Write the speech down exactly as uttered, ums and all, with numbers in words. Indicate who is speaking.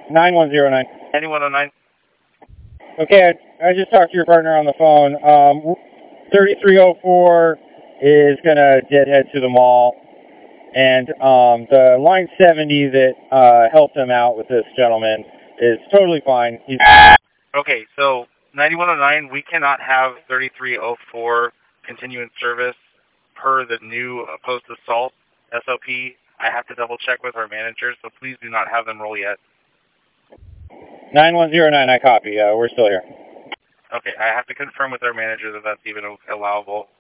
Speaker 1: nine one zero nine.
Speaker 2: ninety-one oh nine.
Speaker 1: Okay, I, I just talked to your partner on the phone. Um, thirty-three oh four is going to deadhead to the mall. And um, the line seventy that uh, helped him out with this gentleman is totally fine. He's
Speaker 2: Okay, so ninety-one oh nine, we cannot have thirty-three oh four continuing service per the new post-assault S O P. I have to double-check with our managers, so please do not have them roll yet.
Speaker 1: nine one zero nine, I copy. Uh, we're still here.
Speaker 2: Okay, I have to confirm with our manager that that's even allowable.